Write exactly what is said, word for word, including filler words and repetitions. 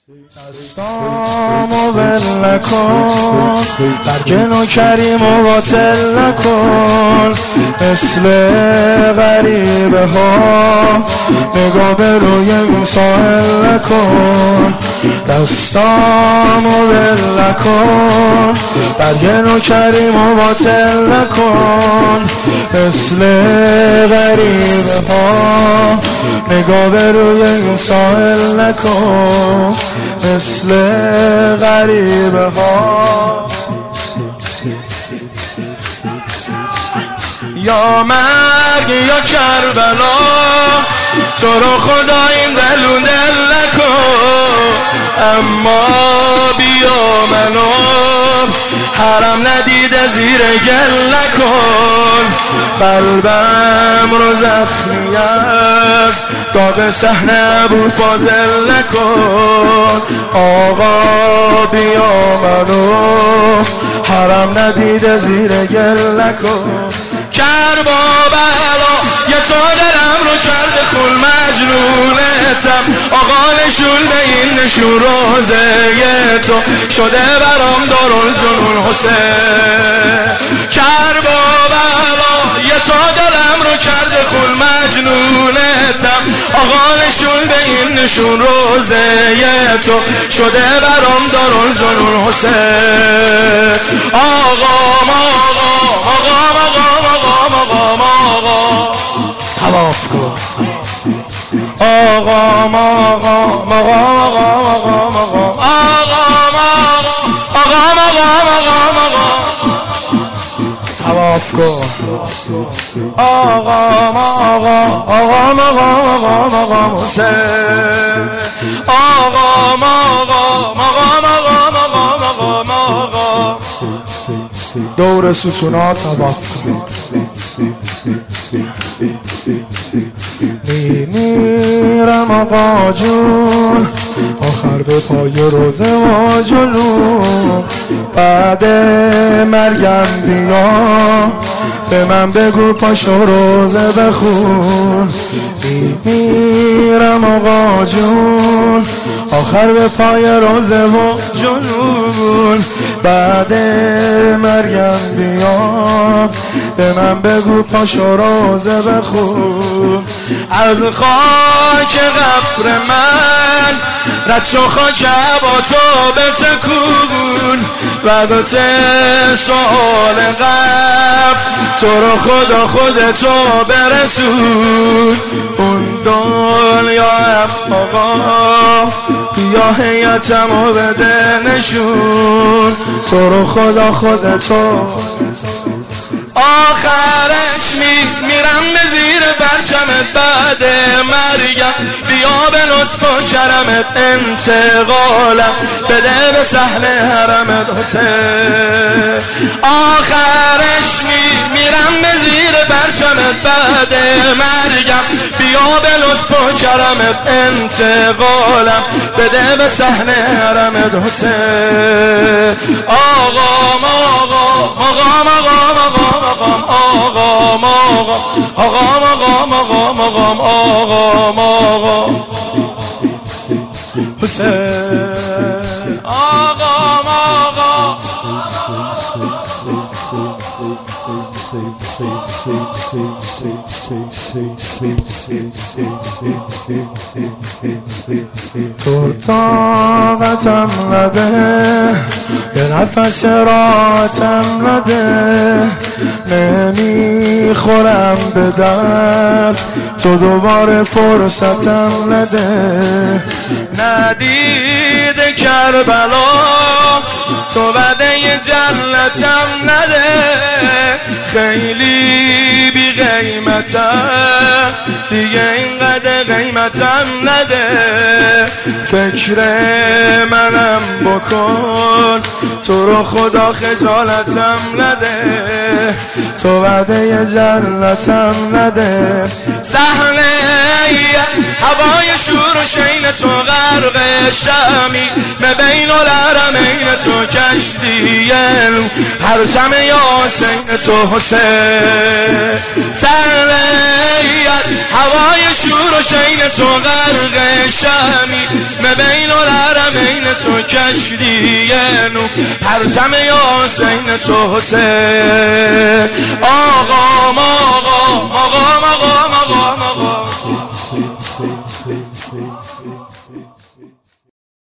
دستامو ول نکن، برگن و کریم و باطل نکن، مثل غریبه ها نگاه به روی این ساحل نکن. دستامو ول نکن، برگن و کریم و باطل نکن، مثل غریبه ها نگاه به روی این ساحل نکن، مثل غریبه ها. یا مرگ یا کربلا، تو رو خدا این دلو دل نکن، اما بیا منو حرم ندیده زیر گل نکن. قلبم رو زخمی است داغ صحنه ابوالفاضل نکن. آقا بیا منو حرم ندیده زیر گل نکن. کربلا یه تا دلم رو کرده خول مجنونتم، آقا نشون به این نشون روزه تو شده برام دارالجنون حسین. کربلا یه تا دلم رو کرده خول مجنونتم، آقا نشون به این نشون روزه تو شده برام دارالجنون حسین. آقا آقا آقا آقا آقا تواف کن. آقا آقا آقا آقا آقا آقا تواف کن. آقا آقا آقا آقا حسین. آقا آقا آقا آقا دور ستونا تواف کن. میمیرم آقا جون آخر به پای روزه و جلوم، بعد مرگم بیا به من بگو پاشو روزه بخون. میمیرم آقا جون آخر به پای روزه و جنون، بعد مرگم بیا به من بگو پاشو روزه بخون. از خاک قبر من رد شو خاک با تو بتکون، وقت سؤال قبر تو رو خدا خودتو برسون. اون دنیا هم آقا یا هیئتمو بده نشون، تو رو خدا خودتو. آخرش می میرم به زیر پرچمت بعد مرگم، بیا به لطف و کرمت انتقالم بده به صحن حرمت حسین. آخرش می میرم به زیر پرچمت بعد مرگم، بیا به لطف و کرمت انتقالم بده به صحن حرمت حسین. آقا آقا آقا آقا مقام آقا آقا آقا مقام آقا مقام آقا آقا حسین. آقا آقا تو طاقتم نده، یه نفس راحتم نده، نمیخورم به در تو دوباره فرصتم نده. ندیده کربلا تو بده جنتم نده، خیلی بی قیمتم دیگه اینقدر قیمتم نده. فکر منم بکن تو رو خدا خجالتم نده، تو وعده جنتم نده. صحنه هوای شور و شین تو غرق شمی، به بین الحرمین تو کشتی نو، پرچم یاسین تو حسین. صحنه هوای شور و شین تو غرق شمی، به بین الحرمین بین تو کشتی نو پرچم حسین تو حسین آقا آقا آقا آقا آقا آقا